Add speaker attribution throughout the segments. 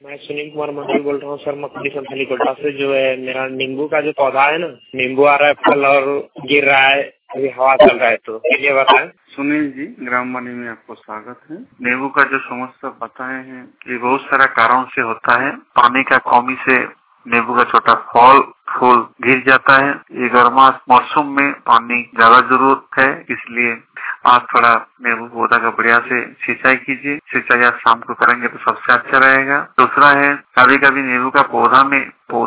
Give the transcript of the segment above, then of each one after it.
Speaker 1: मैं सुनील कुमार मंडल बोल रहा हूँ सर, मकड़ी संथाली कोटा से। जो है मेरा नींबू का जो पौधा है ना, नींबू आ रहा है फल और गिर रहा है, अभी हवा चल रहा है, तो ये बताएं।
Speaker 2: सुनील जी, ग्राम वाणी में आपको स्वागत है। नींबू का जो समस्या बताए हैं ये बहुत सारा कारण से होता है। पानी का कमी से नींबू का छोटा फल फूल गिर जाता है। ये गर्मा मौसम में पानी ज्यादा जरूरत है, इसलिए आप थोड़ा नींबू पौधा का बढ़िया से सिंचाई कीजिए। सिंचाई आप शाम को करेंगे तो सबसे अच्छा रहेगा। दूसरा है, कभी कभी नींबू का पौधा में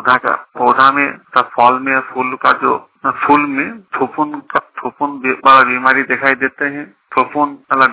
Speaker 2: फल में फूल का जो फूल में फफूंद वाला बीमारी दिखाई देते हैं। फफूंद वाला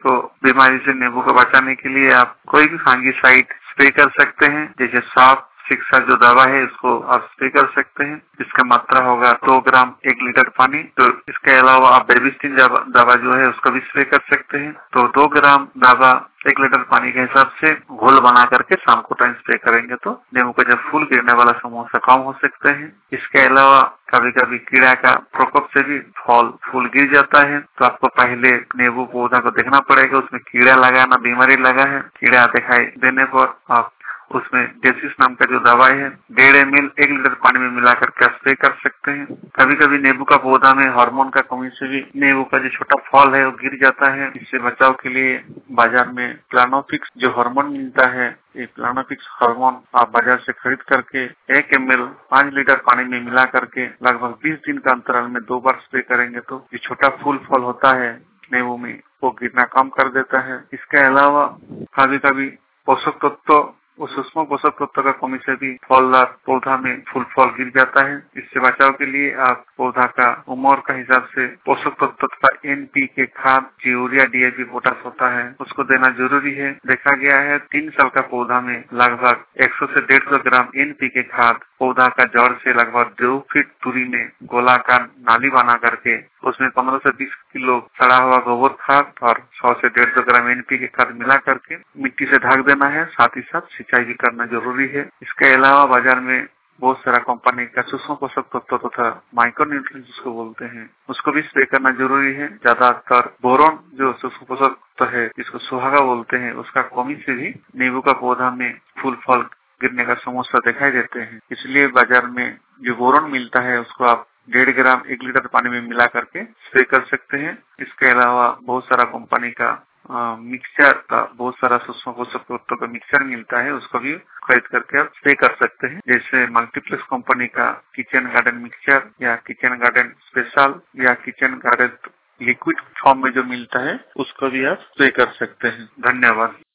Speaker 2: बीमारी से नींबू को बचाने के लिए आप कोई भी फंगिसाइड स्प्रे कर सकते हैं। जैसे साफ शिक्षा जो दवा है उसको आप स्प्रे कर सकते हैं। इसका मात्रा होगा 2 ग्राम 1 लीटर पानी। तो इसके अलावा आप बेबिस्टिन दवा जो है उसको भी स्प्रे कर सकते हैं। तो 2 ग्राम दवा 1 लीटर पानी के हिसाब से घोल बना करके शाम को टाइम स्प्रे करेंगे तो नींबू का जब फूल गिरने वाला समस्या कम हो सकते हैं। इसके अलावा कभी कभी कीड़ा का प्रकोप से भी फल फूल गिर जाता है, तो आपको पहले नींबू पौधा को देखना पड़ेगा उसमें कीड़ा लगा ना बीमारी लगा है। कीड़ा दिखाई देने पर आप उसमें डेसिस नाम का जो दवाई है 1.5 ml 1 लीटर पानी में मिलाकर के स्प्रे कर सकते हैं। कभी कभी नींबू का पौधा में हार्मोन का कमी से भी नींबू का जो छोटा फल है वो गिर जाता है। इससे बचाव के लिए बाजार में प्लानोफिक्स जो हार्मोन मिलता है, ये प्लानोफिक्स हार्मोन आप बाजार से खरीद करके 1 ml 5 लीटर पानी में मिला करके लगभग 20 दिन का अंतराल में 2 बार स्प्रे करेंगे तो जो छोटा फूल फल होता है नींबू में वो गिरना कम कर देता है। इसके अलावा कभी कभी पोषक तत्व सूक्ष्म पोषक तत्व का कमी से भी फलदार पौधा में फूल फल गिर जाता है। इससे बचाव के लिए आप पौधा का उम्र का हिसाब से पोषक तत्व का NPK खाद, यूरिया, DAP, पोटास होता है उसको देना जरूरी है। देखा गया है 3 साल का पौधा में लगभग 100 से 150 ग्राम NPK खाद पौधा का जड़ से लगभग 2 फीट दूरी में गोलाकार नाली बना करके उसमें 15 से 20 किलो सड़ा हुआ गोबर खाद और 100 से 150 ग्राम NPK खाद मिला करके मिट्टी से ढक देना है। साथ ही साथ सिंचाई भी करना जरूरी है। इसके अलावा बाजार में बहुत सारा कंपनी का सूक्ष्म पोषक तत्व तथा माइक्रोन्यूट्रिएंट जिसको बोलते हैं उसको भी स्प्रे करना जरूरी है। ज्यादातर बोरोन जो सूक्ष्म पोषक तत्व है जिसको सुहागा बोलते हैं उसका कमी से भी नींबू का पौधा में फूल फल गिरने का समस्या दिखाई देते हैं। इसलिए बाजार में जो बोरोन मिलता है उसको आप 1.5 ग्राम 1 लीटर पानी में मिला करके स्प्रे कर सकते हैं। इसके अलावा बहुत सारा कंपनी का मिक्सचर का बहुत सारा सूक्ष्म पोषक तत्व का मिक्सचर मिलता है उसको भी खरीद करके आप स्प्रे कर सकते हैं। जैसे मल्टीप्लेक्स कंपनी का किचन गार्डन मिक्सचर या किचन गार्डन स्पेशल या किचन गार्डन लिक्विड फॉर्म में जो मिलता है उसको भी आप स्प्रे कर सकते हैं। धन्यवाद।